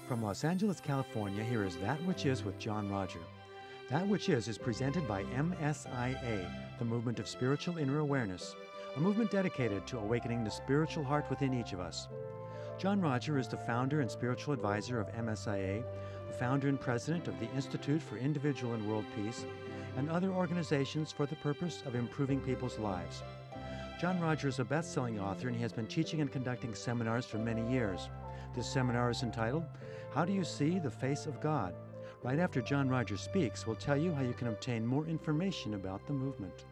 From Los Angeles, California, here is That Which Is with John Roger. That Which Is presented by MSIA, the Movement of Spiritual Inner Awareness, a movement dedicated to awakening the spiritual heart within each of us. John Roger is the founder and spiritual advisor of MSIA, the founder and president of the Institute for Individual and World Peace, and other organizations for the purpose of improving people's lives. John Roger is a best-selling author, and he has been teaching and conducting seminars for many years. This seminar is entitled, How Do You See the Face of God? Right after John Roger speaks, we'll tell you how you can obtain more information about the movement.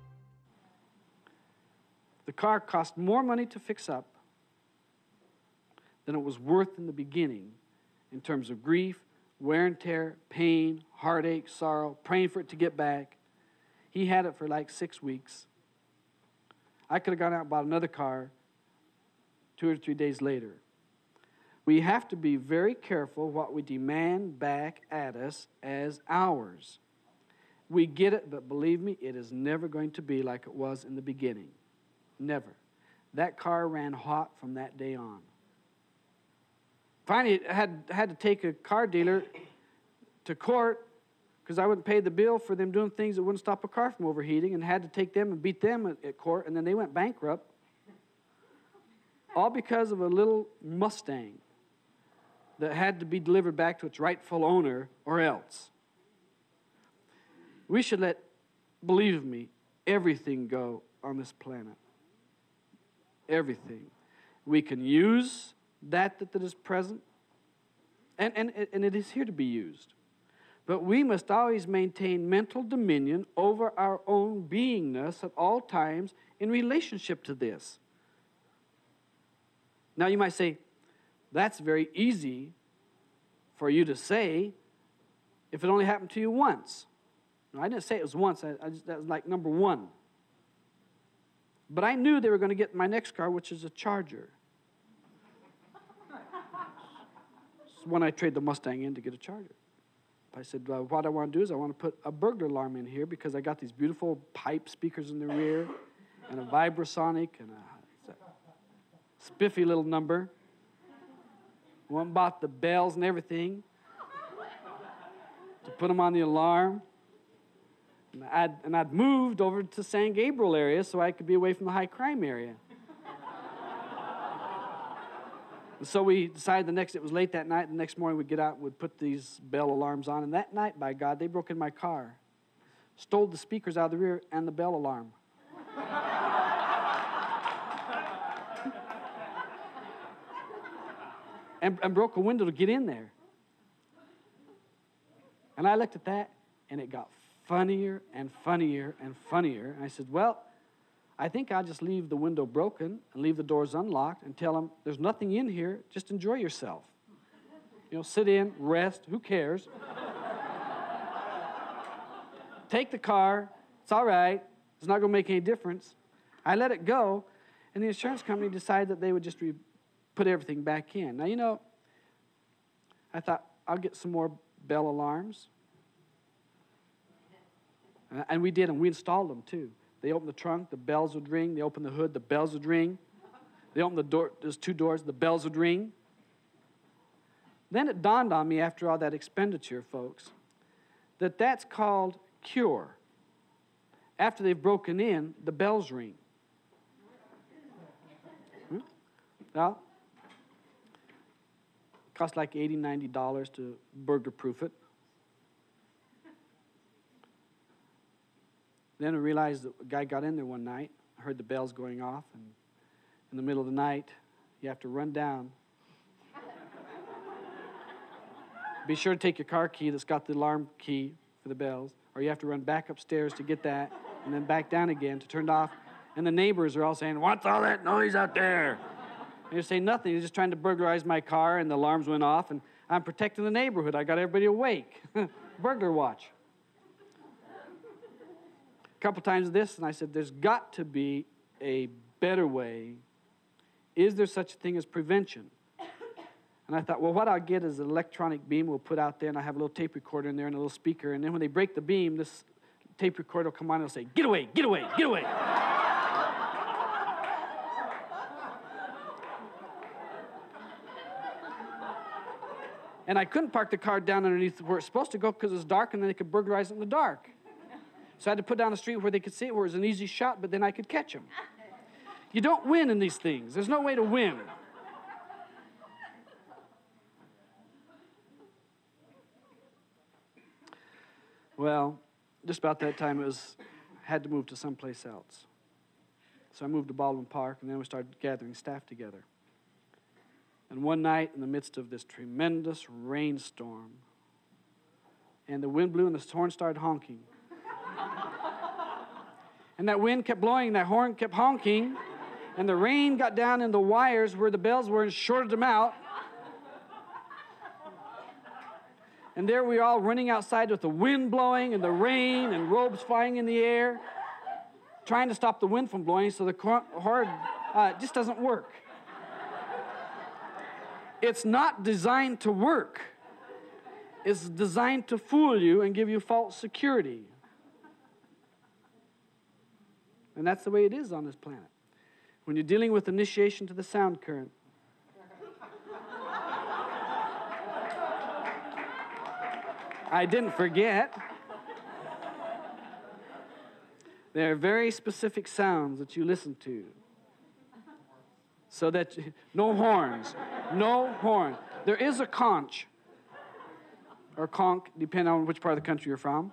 The car cost more money to fix up than it was worth in the beginning in terms of grief, wear and tear, pain, heartache, sorrow, praying for it to get back. He had it for like 6 weeks. I could have gone out and bought another car 2 or 3 days later. We have to be very careful what we demand back at us as ours. We get it, but believe me, it is never going to be like it was in the beginning. Never. That car ran hot from that day on. Finally, I had to take a car dealer to court because I wouldn't pay the bill for them doing things that wouldn't stop a car from overheating, and had to take them and beat them at court, and then they went bankrupt. All because of a little Mustang that had to be delivered back to its rightful owner or else. We should let, believe me, everything go on this planet. Everything. We can use that is present, and it is here to be used. But we must always maintain mental dominion over our own beingness at all times in relationship to this. Now you might say, that's very easy for you to say if it only happened to you once. No, I didn't say it was once. That was like number one. But I knew they were going to get my next car, which is a Charger. It's when I trade the Mustang in to get a Charger. I said, what I want to do is I want to put a burglar alarm in here because I got these beautiful pipe speakers in the rear and a Vibrasonic and a spiffy little number. Went and bought the bells and everything to put them on the alarm. And I'd moved over to San Gabriel area so I could be away from the high crime area. And so we decided it was late that night. The next morning we'd get out and we'd put these bell alarms on. And that night, by God, they broke in my car. Stole the speakers out of the rear and the bell alarm. and broke a window to get in there. And I looked at that, and it got funnier and funnier and funnier. And I said, well, I think I'll just leave the window broken and leave the doors unlocked and tell them there's nothing in here. Just enjoy yourself. You know, sit in, rest. Who cares? Take the car. It's all right. It's not going to make any difference. I let it go, and the insurance company decided that they would just put everything back in. Now, you know, I thought, I'll get some more bell alarms. And we did, and we installed them, too. They opened the trunk, the bells would ring. They opened the hood, the bells would ring. They opened the door, there's 2 doors, the bells would ring. Then it dawned on me after all that expenditure, folks, that that's called cure. After they've broken in, the bells ring. Well, it cost like $80, $90 to burglar-proof it. Then I realized that a guy got in there one night, heard the bells going off, and in the middle of the night, you have to run down. Be sure to take your car key that's got the alarm key for the bells, or you have to run back upstairs to get that, and then back down again to turn it off. And the neighbors are all saying, what's all that noise out there? And you're saying nothing. You're just trying to burglarize my car, and the alarms went off, and I'm protecting the neighborhood. I got everybody awake. Burglar watch. A couple times this, and I said, there's got to be a better way. Is there such a thing as prevention? And I thought, well, what I'll get is an electronic beam we'll put out there, and I have a little tape recorder in there and a little speaker, and then when they break the beam, this tape recorder will come on and it'll say, get away, get away, get away. And I couldn't park the car down underneath where it's supposed to go because it was dark, and then they could burglarize it in the dark. So I had to put down a street where they could see it, where it was an easy shot, but then I could catch them. You don't win in these things. There's no way to win. Well, just about that time, had to move to someplace else. So I moved to Baldwin Park, and then we started gathering staff together. And one night, in the midst of this tremendous rainstorm, and the wind blew and the horn started honking. And that wind kept blowing, and that horn kept honking, and the rain got down in the wires where the bells were and shorted them out. And there we were all running outside with the wind blowing and the rain and robes flying in the air, trying to stop the wind from blowing so the horn just doesn't work. It's not designed to work. It's designed to fool you and give you false security. And that's the way it is on this planet. When you're dealing with initiation to the sound current, I didn't forget. There are very specific sounds that you listen to. So that, no horns, no horn. There is a conch, or conch, depending on which part of the country you're from.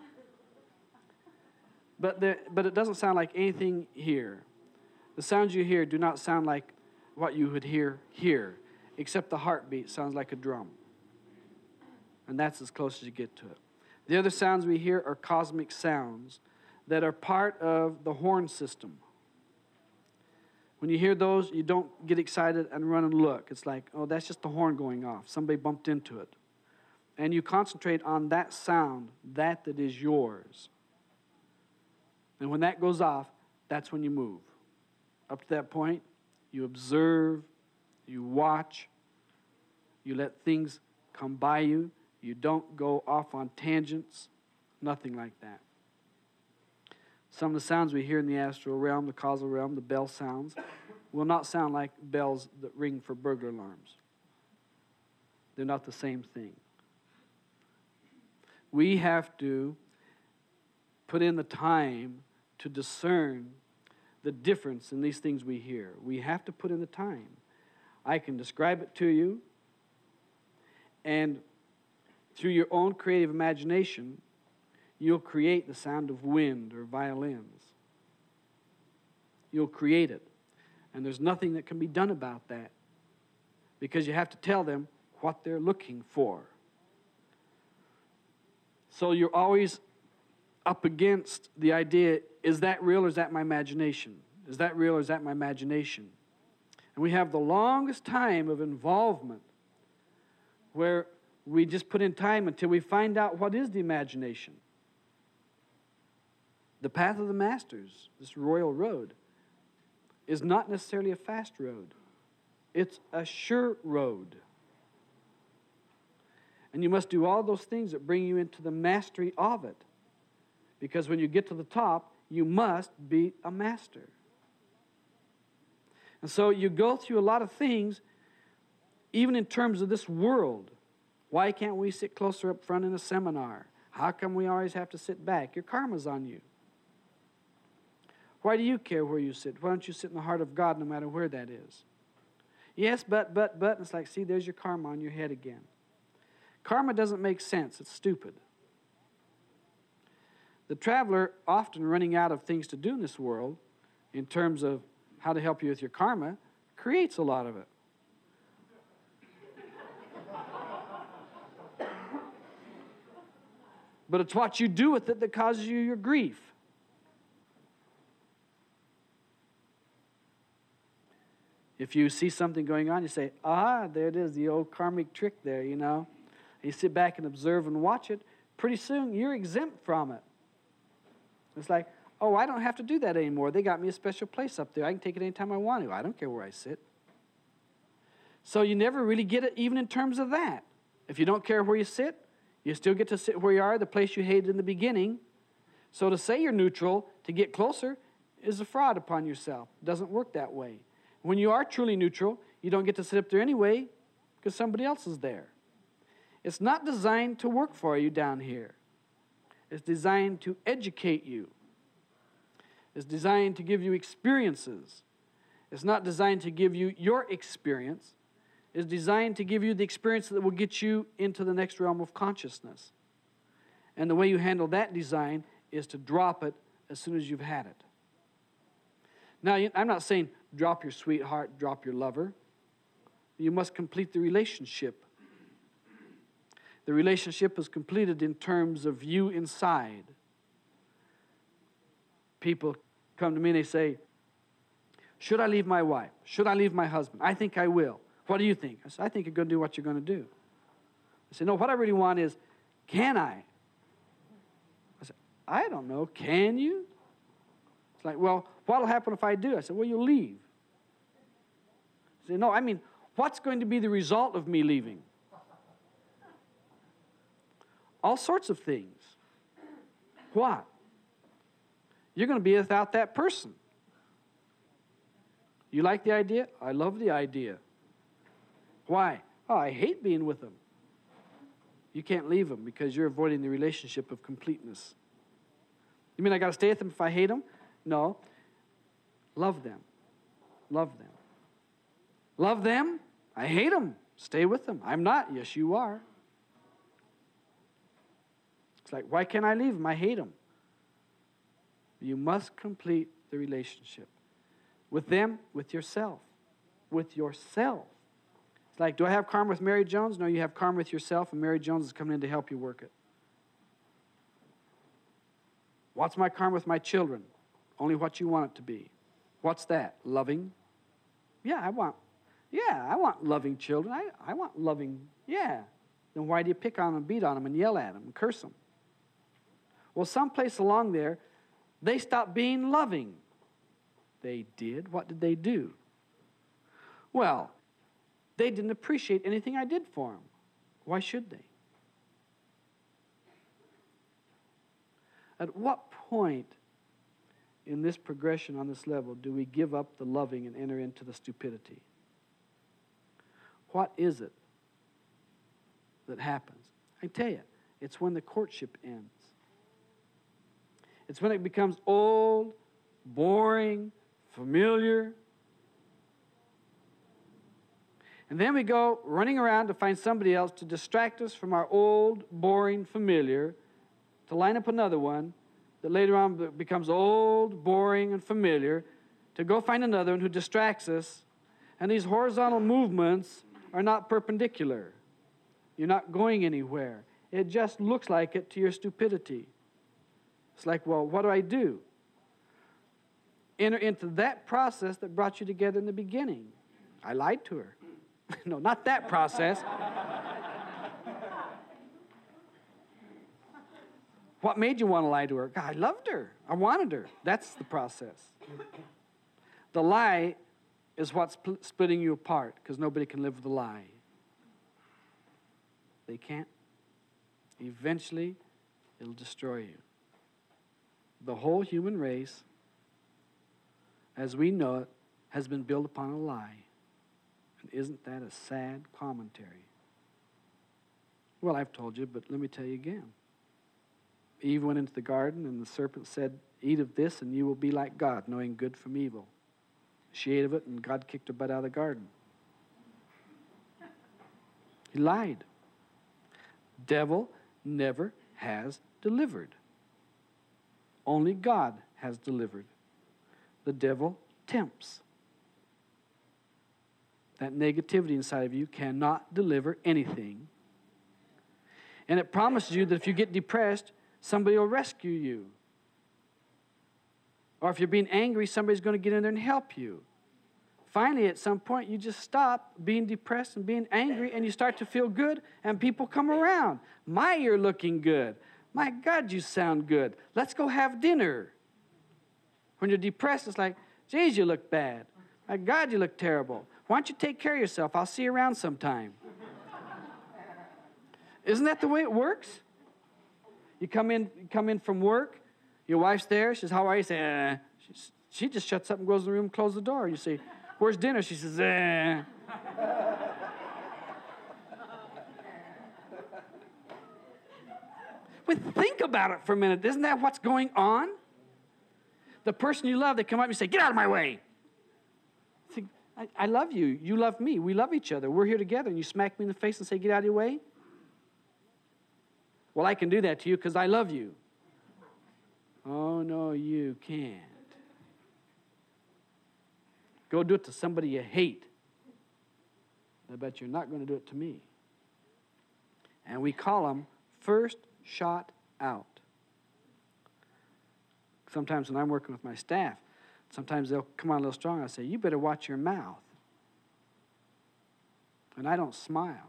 But it doesn't sound like anything here. The sounds you hear do not sound like what you would hear here, except the heartbeat sounds like a drum. And that's as close as you get to it. The other sounds we hear are cosmic sounds that are part of the horn system. When you hear those, you don't get excited and run and look. It's like, oh, that's just the horn going off. Somebody bumped into it. And you concentrate on that sound, that is yours. And when that goes off, that's when you move. Up to that point, you observe, you watch, you let things come by you. You don't go off on tangents, nothing like that. Some of the sounds we hear in the astral realm, the causal realm, the bell sounds, will not sound like bells that ring for burglar alarms. They're not the same thing. We have to put in the time to discern the difference in these things we hear. We have to put in the time. I can describe it to you, and through your own creative imagination, you'll create the sound of wind or violins. You'll create it. And there's nothing that can be done about that, because you have to tell them what they're looking for. So you're always up against the idea, is that real or is that my imagination? Is that real or is that my imagination? And we have the longest time of involvement where we just put in time until we find out what is the imagination. The path of the masters, this royal road, is not necessarily a fast road. It's a sure road. And you must do all those things that bring you into the mastery of it. Because when you get to the top, you must be a master. And so you go through a lot of things, even in terms of this world. Why can't we sit closer up front in a seminar? How come we always have to sit back? Your karma's on you. Why do you care where you sit? Why don't you sit in the heart of God no matter where that is? Yes, but. It's like, see, there's your karma on your head again. Karma doesn't make sense. It's stupid. The traveler, often running out of things to do in this world, in terms of how to help you with your karma, creates a lot of it. But it's what you do with it that causes you your grief. If you see something going on, you say, there it is, the old karmic trick there, you know. You sit back and observe and watch it. Pretty soon, you're exempt from it. It's like, oh, I don't have to do that anymore. They got me a special place up there. I can take it anytime I want to. I don't care where I sit. So you never really get it even in terms of that. If you don't care where you sit, you still get to sit where you are, the place you hated in the beginning. So to say you're neutral, to get closer, is a fraud upon yourself. It doesn't work that way. When you are truly neutral, you don't get to sit up there anyway because somebody else is there. It's not designed to work for you down here. It's designed to educate you. It's designed to give you experiences. It's not designed to give you your experience. It's designed to give you the experience that will get you into the next realm of consciousness. And the way you handle that design is to drop it as soon as you've had it. Now, I'm not saying drop your sweetheart, drop your lover. You must complete the relationship. The relationship is completed in terms of you inside. People come to me and they say, should I leave my wife? Should I leave my husband? I think I will. What do you think? I say, I think you're going to do what you're going to do. I say, no, what I really want is, can I? I say, I don't know. Can you? It's like, well, what will happen if I do? I said, well, you'll leave. I say, no, I mean, what's going to be the result of me leaving? All sorts of things. What? You're going to be without that person. You like the idea? I love the idea. Why? Oh, I hate being with them. You can't leave them because you're avoiding the relationship of completeness. You mean I got to stay with them if I hate them? No. Love them. Love them. Love them? I hate them. Stay with them. I'm not. Yes, you are. It's like, why can't I leave them? I hate them. You must complete the relationship. With them, with yourself. With yourself. It's like, do I have karma with Mary Jones? No, you have karma with yourself, and Mary Jones is coming in to help you work it. What's my karma with my children? Only what you want it to be. What's that? Loving? Yeah, I want loving children. I want loving, yeah. Then why do you pick on them, beat on them, and yell at them, and curse them? Well, someplace along there, they stopped being loving. They did. What did they do? Well, they didn't appreciate anything I did for them. Why should they? At what point in this progression on this level do we give up the loving and enter into the stupidity? What is it that happens? I tell you, it's when the courtship ends. It's when it becomes old, boring, familiar. And then we go running around to find somebody else to distract us from our old, boring, familiar, to line up another one that later on becomes old, boring, and familiar, to go find another one who distracts us. And these horizontal movements are not perpendicular. You're not going anywhere. It just looks like it to your stupidity. It's like, well, what do I do? Enter into that process that brought you together in the beginning. I lied to her. No, not that process. What made you want to lie to her? God, I loved her. I wanted her. That's the process. The lie is what's splitting you apart because nobody can live with a lie. They can't. Eventually, it'll destroy you. The whole human race, as we know it, has been built upon a lie. And isn't that a sad commentary? Well, I've told you, but let me tell you again. Eve went into the garden, and the serpent said, eat of this, and you will be like God, knowing good from evil. She ate of it, and God kicked her butt out of the garden. He lied. Devil never has delivered. Only God has delivered. The devil tempts. That negativity inside of you cannot deliver anything. And it promises you that if you get depressed, somebody will rescue you. Or if you're being angry, somebody's going to get in there and help you. Finally, at some point, you just stop being depressed and being angry, and you start to feel good, and people come around. My, you're looking good. My God, you sound good. Let's go have dinner. When you're depressed, it's like, geez, you look bad. My God, you look terrible. Why don't you take care of yourself? I'll see you around sometime. Isn't that the way it works? You come in from work, your wife's there, she says, how are you? You say, she just shuts up and goes in the room and closes the door. You say, where's dinner? She says, But think about it for a minute. Isn't that what's going on? The person you love, they come up and you say, get out of my way. Think, I love you. You love me. We love each other. We're here together. And you smack me in the face and say, get out of your way? Well, I can do that to you because I love you. Oh, no, you can't. Go do it to somebody you hate. I bet you're not going to do it to me. And we call them first shot out. Sometimes when I'm working with my staff, sometimes they'll come on a little strong. I say, you better watch your mouth. And I don't smile.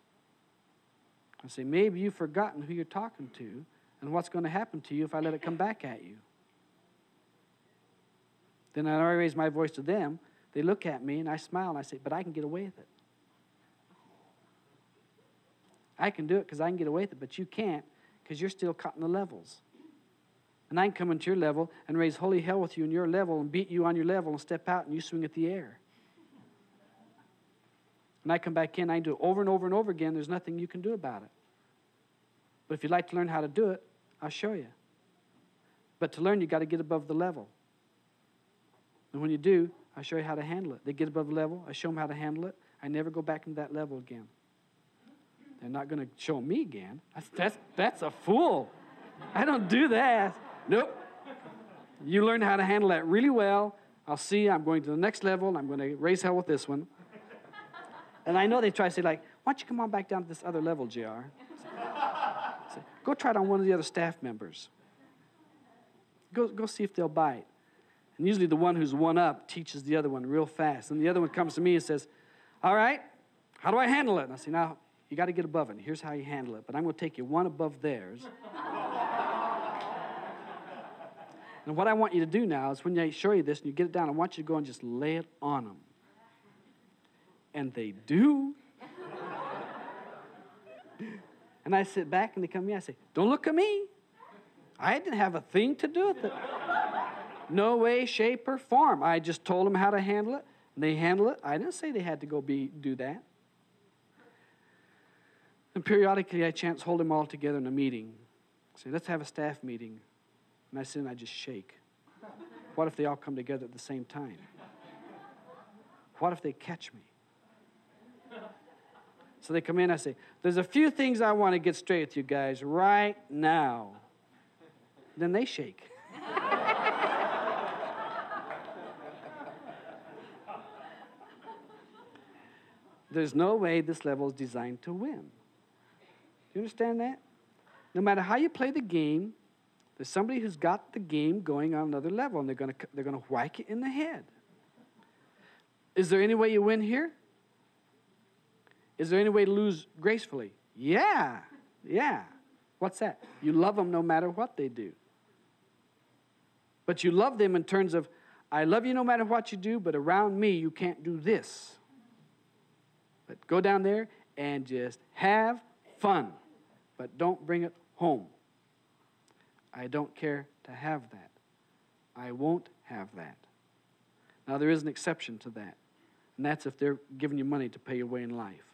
I say, maybe you've forgotten who you're talking to and what's going to happen to you if I let it come back at you. Then I raise my voice to them. They look at me and I smile and I say, but I can get away with it. I can do it because I can get away with it, but you can't because you're still caught in the levels. And I can come into your level and raise holy hell with you in your level and beat you on your level and step out and you swing at the air. And I come back in, I do it over and over and over again. There's nothing you can do about it. But if you'd like to learn how to do it, I'll show you. But to learn, you've got to get above the level. And when you do, I'll show you how to handle it. They get above the level, I show them how to handle it. I never go back into that level again. They're not going to show me again. That's a fool. I don't do that. Nope. You learn how to handle that really well. I'll see I'm going to the next level, and I'm going to raise hell with this one. And I know they try to say, like, why don't you come on back down to this other level, JR? Say, go try it on one of the other staff members. Go see if they'll bite. And usually the one who's one up teaches the other one real fast. And the other one comes to me and says, all right, how do I handle it? And I say, now, you got to get above it. Here's how you handle it. But I'm going to take you one above theirs. And what I want you to do now is when I show you this and you get it down, I want you to go and just lay it on them. And they do. And I sit back and they come to me. I say, don't look at me. I didn't have a thing to do with it. No way, shape, or form. I just told them how to handle it. And they handle it. I didn't say they had to go do that. And periodically I chance hold them all together in a meeting. I say, let's have a staff meeting. And I sit and I just shake. What if they all come together at the same time? What if they catch me? So they come in, I say, there's a few things I want to get straight with you guys right now. Then they shake. There's no way this level is designed to win. You understand that? No matter how you play the game, there's somebody who's got the game going on another level, and they're going to whack you in the head. Is there any way you win here? Is there any way to lose gracefully? Yeah. What's that? You love them no matter what they do. But you love them in terms of, I love you no matter what you do, but around me you can't do this. But go down there and just have fun. But don't bring it home. I don't care to have that. I won't have that. Now, there is an exception to that. And that's if they're giving you money to pay your way in life.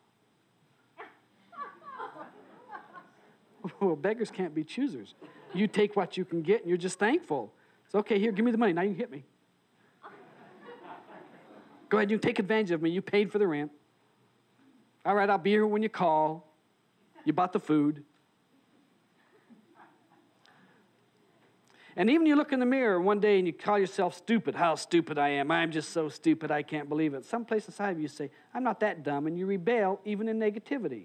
Well, beggars can't be choosers. You take what you can get and you're just thankful. It's okay, here, give me the money. Now you can hit me. Go ahead, you take advantage of me. You paid for the rent. All right, I'll be here when you call. You bought the food. And even you look in the mirror one day and you call yourself stupid. How stupid I am. I'm just so stupid I can't believe it. Someplace inside of you say, I'm not that dumb, and you rebel even in negativity.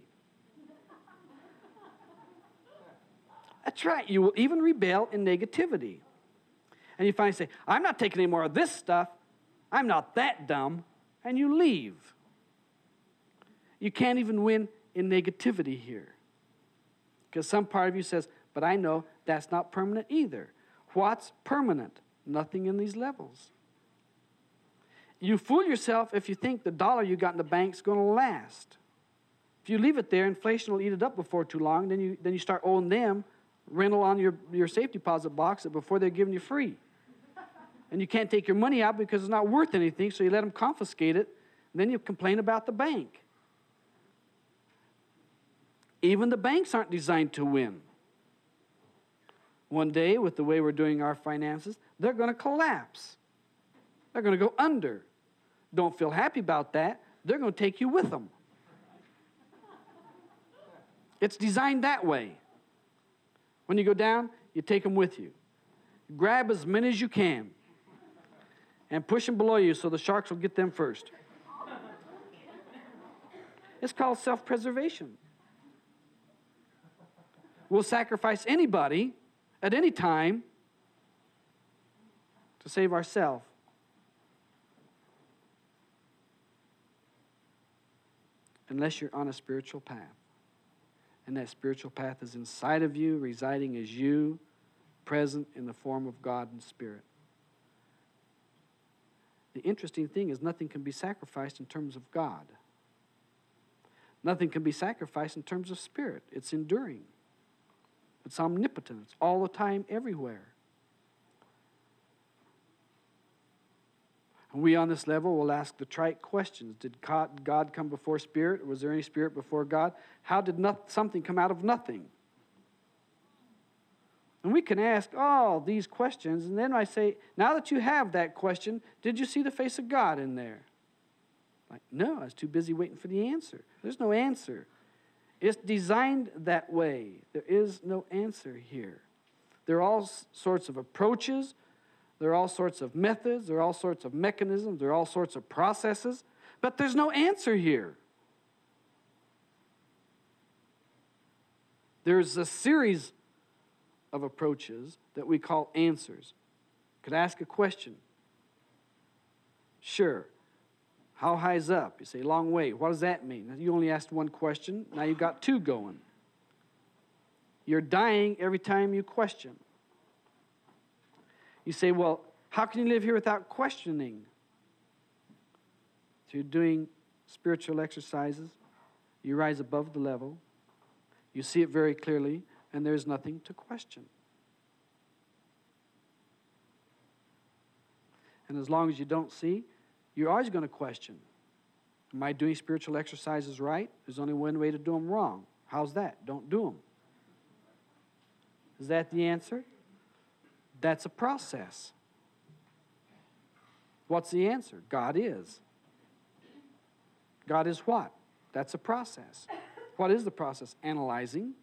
That's right. You will even rebel in negativity. And you finally say, I'm not taking any more of this stuff. I'm not that dumb. And you leave. You can't even win in negativity here. Because some part of you says, but I know that's not permanent either. What's permanent? Nothing in these levels. You fool yourself if you think the dollar you got in the bank is going to last. If you leave it there, inflation will eat it up before too long. Then you start owing them rental on your safe deposit box before they're giving you free. And you can't take your money out because it's not worth anything, so you let them confiscate it, and then you complain about the bank. Even the banks aren't designed to win. One day, with the way we're doing our finances, they're going to collapse. They're going to go under. Don't feel happy about that. They're going to take you with them. It's designed that way. When you go down, you take them with you. Grab as many as you can and push them below you so the sharks will get them first. It's called self-preservation. We'll sacrifice anybody at any time to save ourselves. Unless you're on a spiritual path. And that spiritual path is inside of you, residing as you, present in the form of God and Spirit. The interesting thing is nothing can be sacrificed in terms of God. Nothing can be sacrificed in terms of Spirit. It's enduring. It's omnipotent. It's all the time, everywhere. And we on this level will ask the trite questions. Did God come before Spirit? Or was there any Spirit before God? How did something come out of nothing? And we can ask all these questions, and then I say, now that you have that question, did you see the face of God in there? Like, no, I was too busy waiting for the answer. There's no answer. It's designed that way. There is no answer here. There are all sorts of approaches. There are all sorts of methods. There are all sorts of mechanisms. There are all sorts of processes. But there's no answer here. There's a series of approaches that we call answers. Could ask a question. Sure. How high is up? You say, long way. What does that mean? You only asked one question. Now you've got two going. You're dying every time you question. You say, well, how can you live here without questioning? So you're doing spiritual exercises. You rise above the level. You see it very clearly, and there's nothing to question. And as long as you don't see, you're always going to question. Am I doing spiritual exercises right? There's only one way to do them wrong. How's that? Don't do them. Is that the answer? That's a process. What's the answer? God is. God is what? That's a process. What is the process? Analyzing.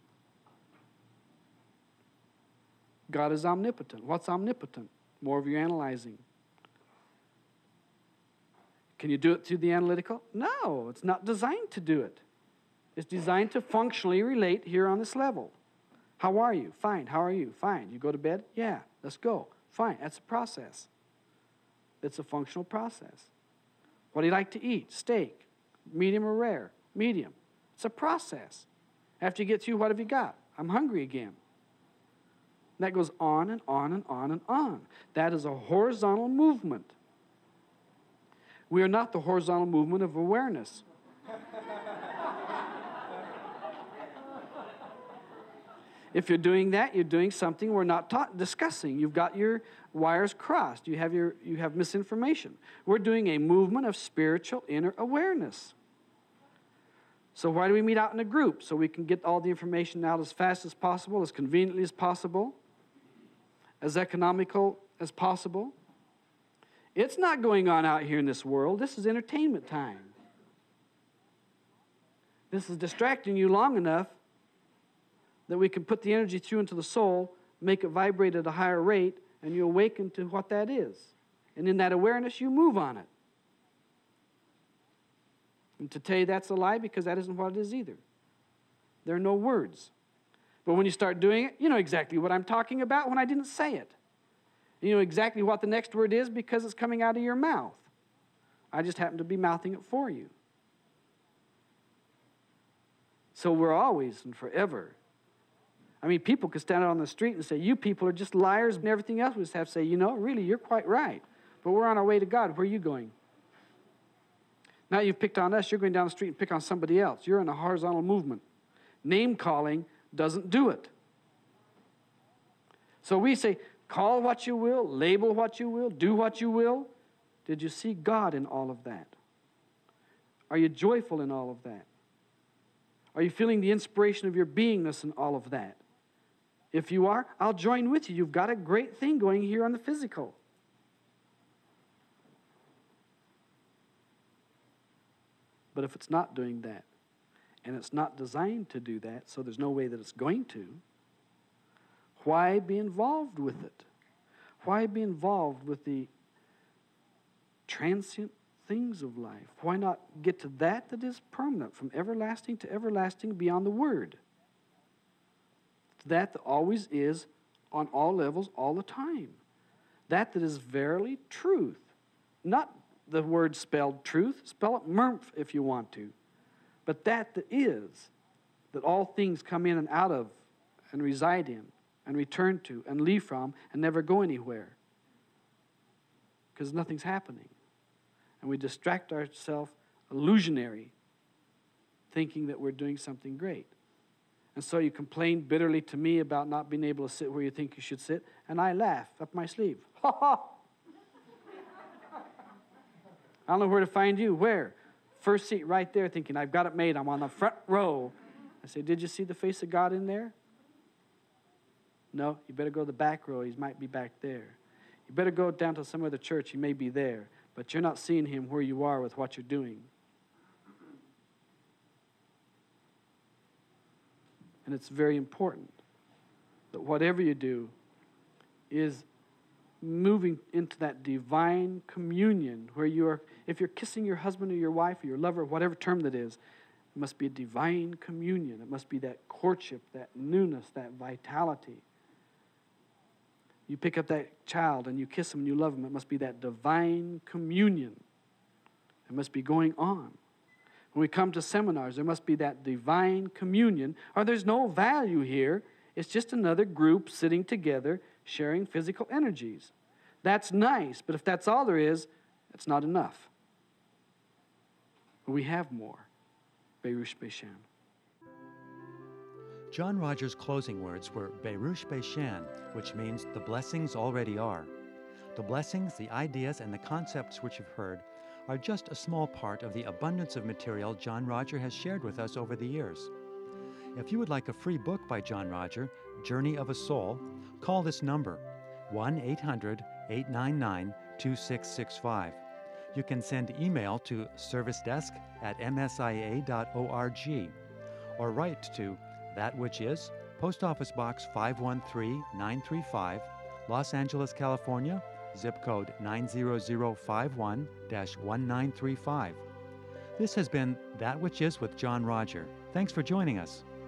God is omnipotent. What's omnipotent? More of your analyzing. Can you do it through the analytical? No, it's not designed to do it. It's designed to functionally relate here on this level. How are you? Fine. How are you? Fine. You go to bed? Yeah, let's go. Fine. That's a process. It's a functional process. What do you like to eat? Steak. Medium or rare? Medium. It's a process. After you get through, what have you got? I'm hungry again. That goes on and on and on and on. That is a horizontal movement. We are not the horizontal movement of awareness. If you're doing that, you're doing something we're not discussing. You've got your wires crossed. You have misinformation. We're doing a movement of spiritual inner awareness. So why do we meet out in a group? So we can get all the information out as fast as possible, as conveniently as possible, as economical as possible. It's not going on out here in this world. This is entertainment time. This is distracting you long enough that we can put the energy through into the soul, make it vibrate at a higher rate, and you awaken to what that is. And in that awareness, you move on it. And to tell you that's a lie, because that isn't what it is either. There are no words. But when you start doing it, you know exactly what I'm talking about when I didn't say it. You know exactly what the next word is because it's coming out of your mouth. I just happen to be mouthing it for you. So we're always and forever. I mean, people could stand out on the street and say, you people are just liars and everything else. We just have to say, you know, really, you're quite right. But we're on our way to God. Where are you going? Now you've picked on us. You're going down the street and pick on somebody else. You're in a horizontal movement. Name-calling doesn't do it. So we say, call what you will, label what you will, do what you will. Did you see God in all of that? Are you joyful in all of that? Are you feeling the inspiration of your beingness in all of that? If you are, I'll join with you. You've got a great thing going here on the physical. But if it's not doing that, and it's not designed to do that, so there's no way that it's going to, why be involved with it? Why be involved with the transient things of life? Why not get to that is permanent, from everlasting to everlasting beyond the Word? That always is on all levels all the time. That is verily truth. Not the word spelled truth. Spell it mermph if you want to. But that is, that all things come in and out of and reside in and return to and leave from and never go anywhere. Because nothing's happening. And we distract ourselves illusionary, thinking that we're doing something great. And so you complain bitterly to me about not being able to sit where you think you should sit, and I laugh up my sleeve. Ha ha! I don't know where to find you. Where? First seat right there, thinking, I've got it made. I'm on the front row. I say, did you see the face of God in there? No, you better go to the back row. He might be back there. You better go down to some other church. He may be there. But you're not seeing him where you are with what you're doing. And it's very important that whatever you do is moving into that divine communion where you are, if you're kissing your husband or your wife or your lover, whatever term that is, it must be a divine communion. It must be that courtship, that newness, that vitality. You pick up that child and you kiss him and you love him. It must be that divine communion. It must be going on. When we come to seminars, there must be that divine communion, or there's no value here. It's just another group sitting together, sharing physical energies. That's nice, but if that's all there is, it's not enough. But we have more. Berush Beishan. John Rogers' closing words were Berush Beishan, which means the blessings already are. The blessings, the ideas, and the concepts which you've heard are just a small part of the abundance of material John Roger has shared with us over the years. If you would like a free book by John Roger, Journey of a Soul, call this number, 1-800-899-2665. You can send email to servicedesk@msia.org or write to That Which Is, Post Office Box 513935, Los Angeles, California, zip code 90051-1935. This has been That Which Is with John Roger. Thanks for joining us.